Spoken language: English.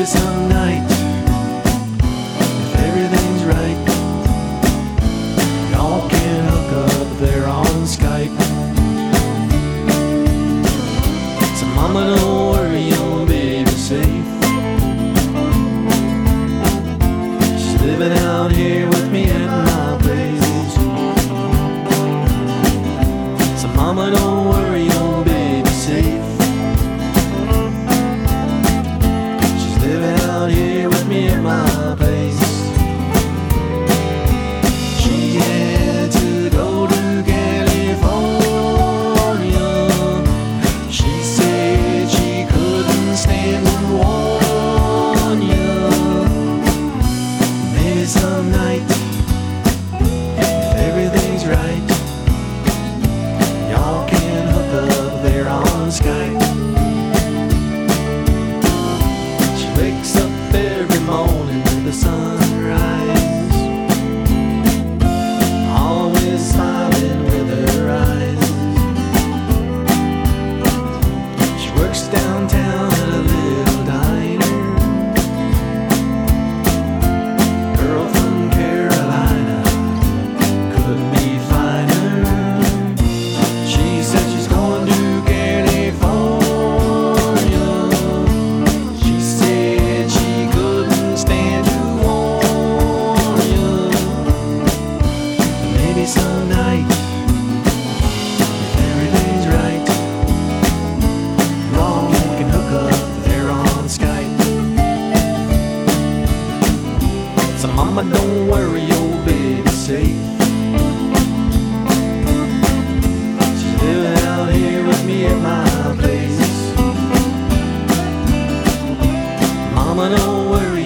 some night, if everything's right, y'all can hook up there on Skype. So mama, don't worry, your baby's safe. She's living out here with me at my place. So mama, don't worry, your baby's safe. She's living out here with me at my place. She had to go to California. She said she couldn't stand to warn you. Maybe some night, if everything's right, y'all can hook up there on Skype. She wakes up every morning with the sunrise, always smiling with her eyes. She works downtown at a little diner. Girl from Carolina, couldn't be finer. She said she's going to California. She said she couldn't stand to warn you. Maybe some night, if everything's right, y'all can hook up there on Skype. So mama, don't worry, your baby's safe. She's living out here with me at my place. Mama, don't worry,